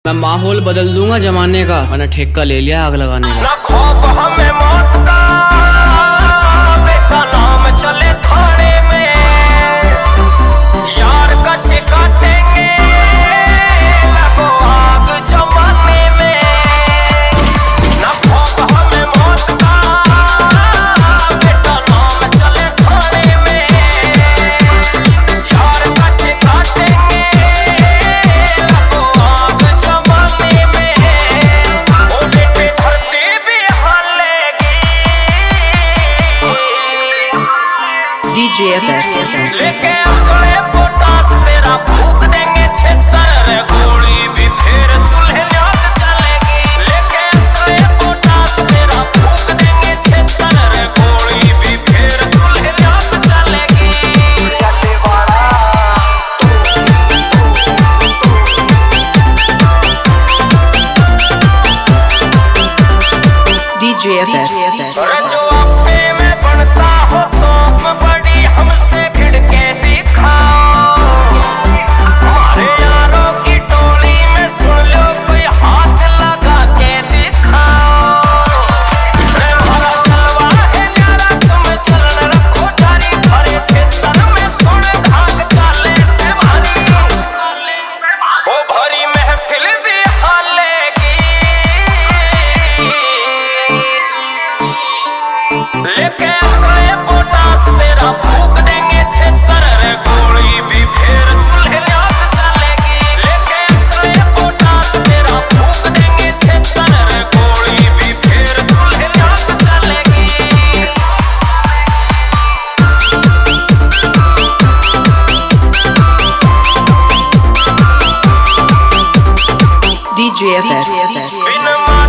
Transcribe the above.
मैं माहौल बदल दूंगा जमाने का, मैंने ठेका ले लिया आग लगाने का। ना खौफ हमें मौत का, बेटा नाम चले थाने में, यार कच्चे काटेंगे लगो आग जमाने में। ना खौफ हमें मौत का, बेटा नाम चले थाने में, यार कच्चे काटेंगे लगो आग जमाने में। ओ बेटे धरती भी हालेगी, DJ FS लेके असले पोटास तेरा फूक देंगे छेतर रे, गोली भी फिर चूल्हे न्यात चलेगी। लेके असले पोटास तेरा फूक देंगे छेतर रे, गोली भी फिर चूल्हे न्यात चलेगी। DJ FS अरे जो आपे में बनता हो तोप बड़ी, हमसे भिड़ के दिखाओ। हमारे यारों की टोली में सुन लो कोई हाथ लगा के दिखाओ। रे भरा जलवा है न्यारा, तुम चरण रखो जारी, भरे क्षेत्र में सुन धाक चाले से भारी। ओ भरी महफिल भी हालेगी, लेके असले पोटास तेरा फूक देंगे छेतर रे, गोली भी फिर चूल्हे न्यात चलेगी। लेके असले पोटास तेरा फूक देंगे छेतर रे, गोली भी फिर चूल्हे न्यात चलेगी। DJ FS बिन